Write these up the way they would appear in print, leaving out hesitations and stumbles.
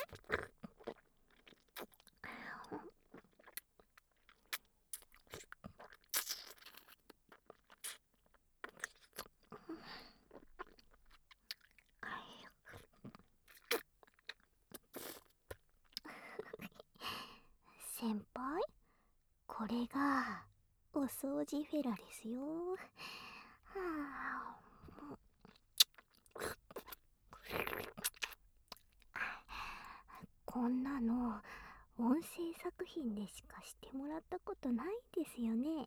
先輩、これがお掃除フェラですよ。はあ、こんなの音声作品でしかしてもらったことないですよね。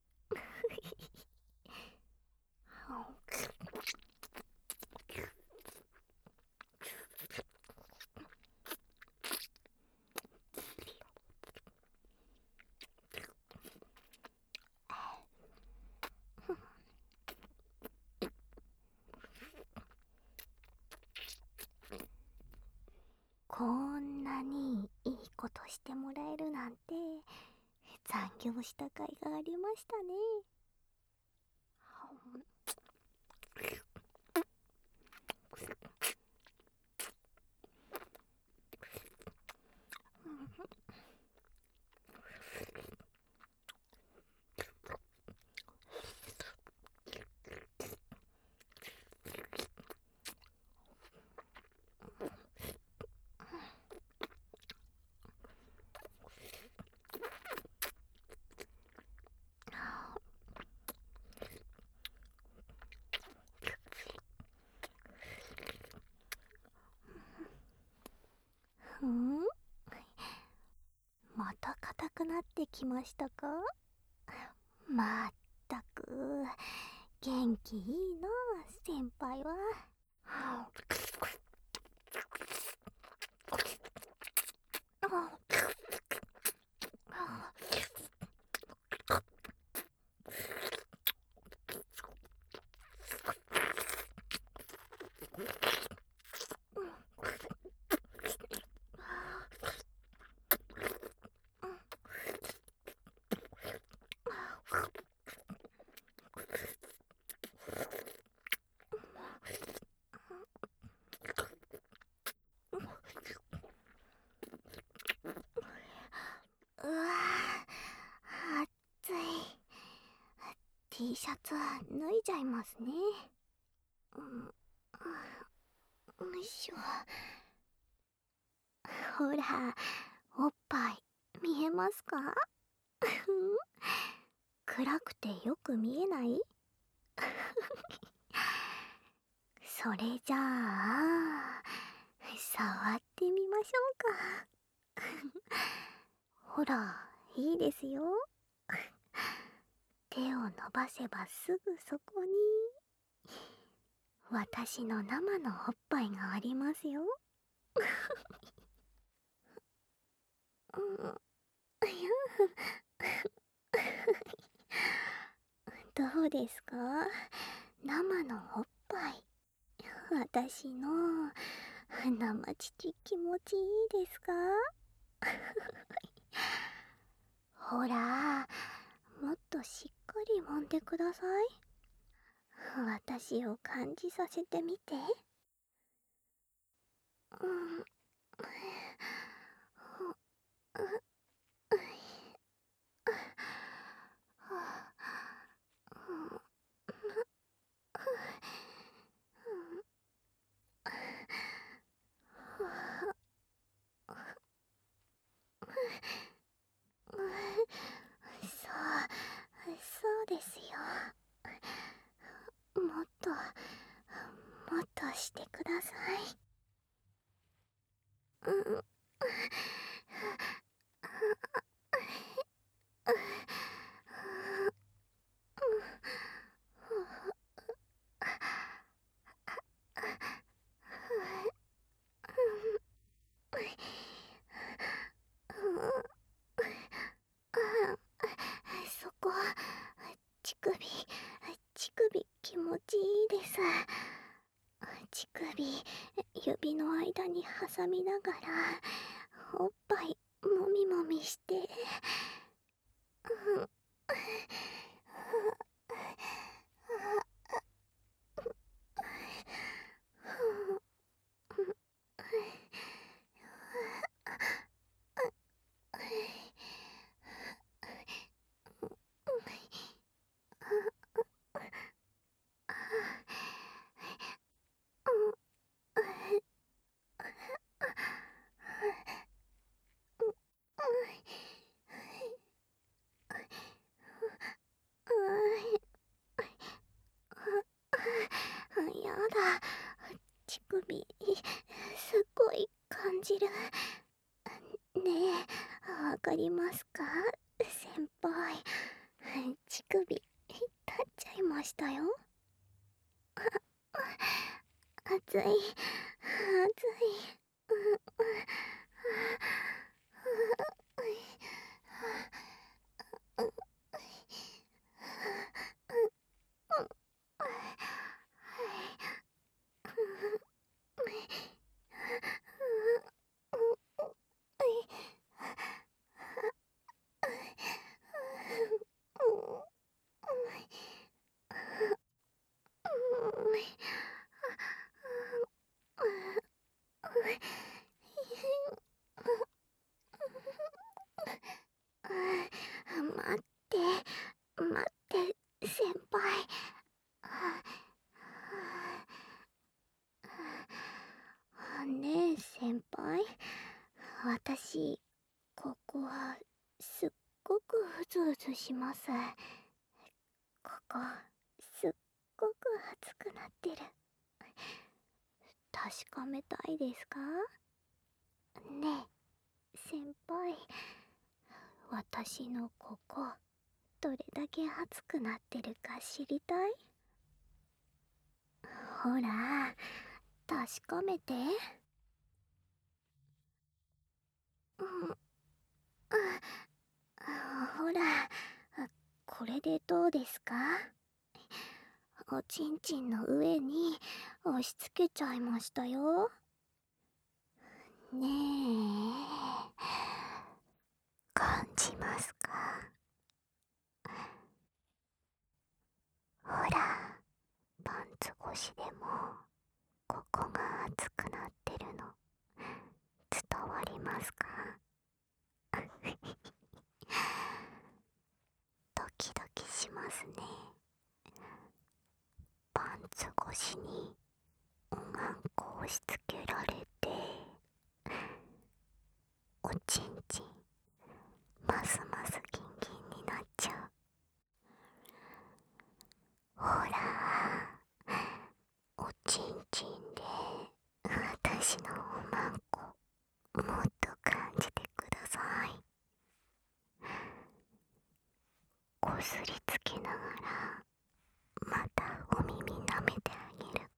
こんなにいいことしてもらえるなんて残業した甲斐がありましたね。うん、また硬くなってきましたか？まったく元気いいな先輩は。うわー、暑い。T シャツ脱いじゃいますね。よいしょ。ほら、おっぱい見えますか？暗くてよく見えない？それじゃあ触ってみましょうか。ほら、いいですよ。手を伸ばせばすぐそこに私の生のおっぱいがありますよ。うん、どうですか？生のおっぱい。私の生乳気持ちいいですか？ほら、もっとしっかり揉んでください。私を感じさせてみて。うん。そうですよ。もっともっとしてください。うん。そこ、乳首、乳首気持ちいいです。乳首、指の間に挟みながら、おっぱいもみもみして。 首すっごい感じる。ねえ、わかりますか先輩。乳首立っちゃいましたよ。熱い熱い。待って待って先輩。ねえ先輩、私ここはすっごくうずうずします。ここすっごく熱くなってる。確かめたいですか？ねえ先輩、私のここどれだけ熱くなってるか知りたい？ほら確かめて。ほら、これでどうですか？おちんちんの上に押し付けちゃいましたよ。ねえ、感じますか？ほら、パンツ越しでもここが熱くなってるの伝わりますか？ドキドキしますね。パンツ越しにおまんこ押し付けられて、おちんちんますますギンギンになっちゃう。ほら、おちんちんで私のおまんこもっと感じてください。こすりつけながらまたお耳舐めてあげる。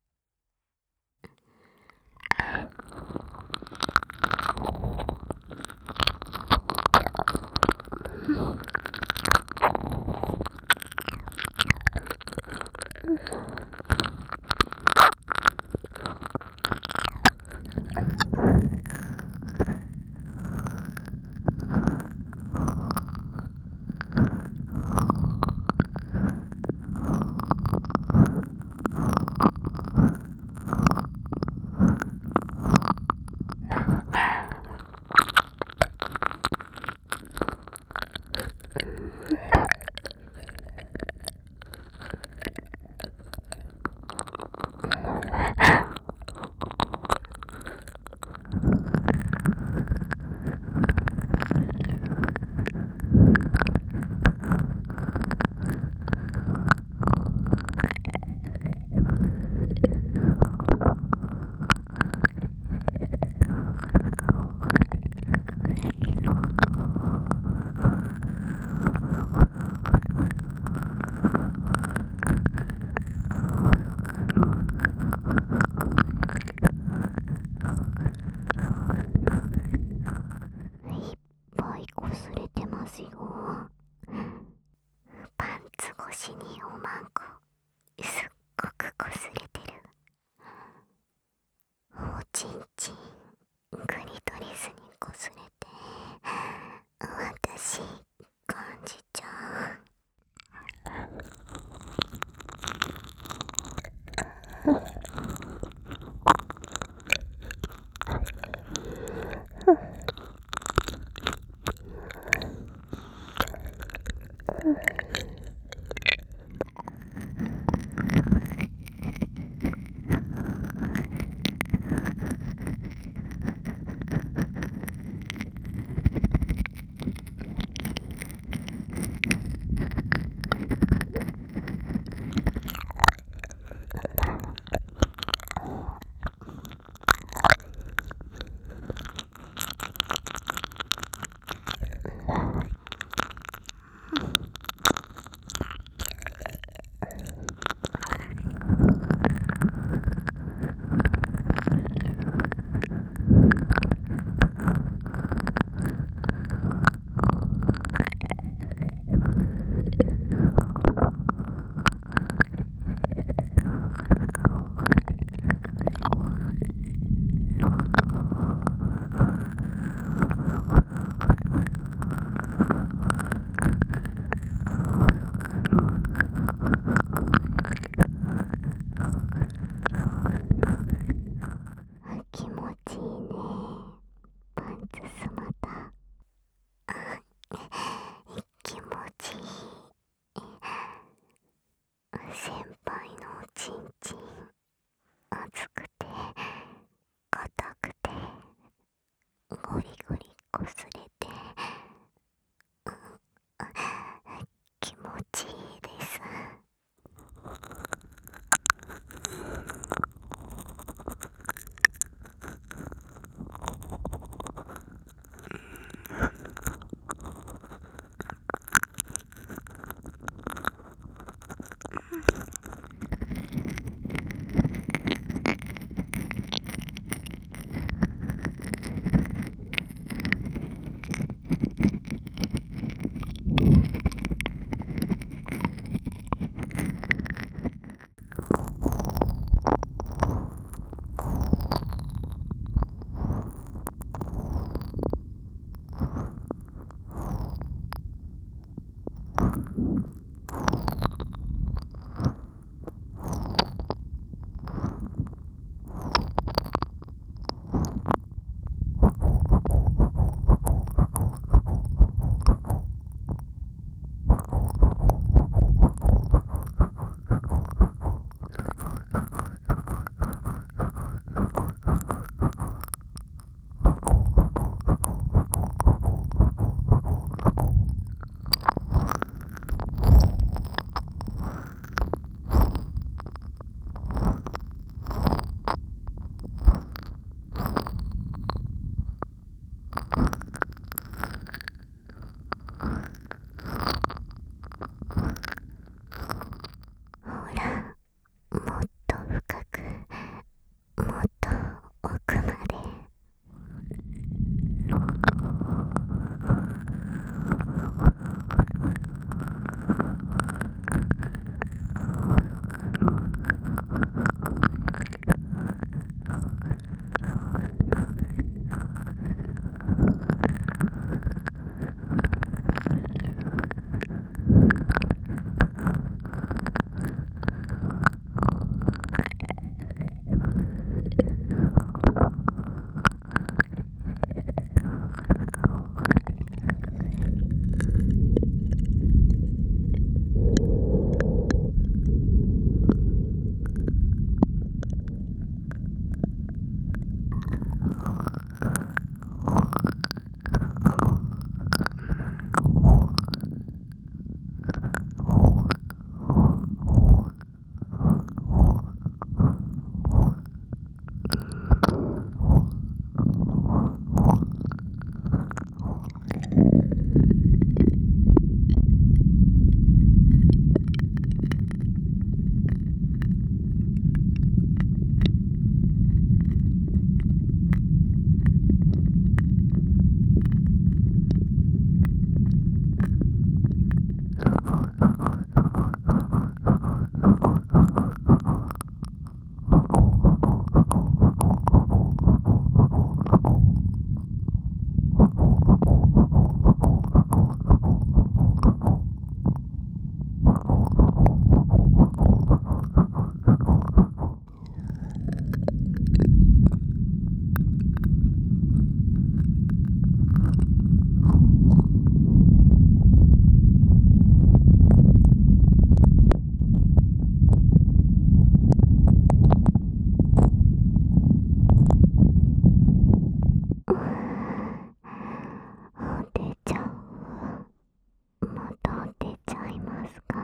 出ちゃう。また出ちゃいますか？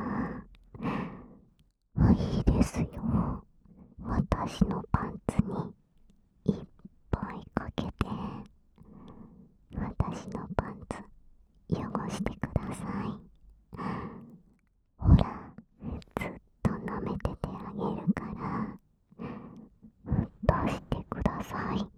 いいですよ。私のパンツにいっぱいかけて、私のパンツ汚してください。ほら、ずっと舐めててあげるから出してください。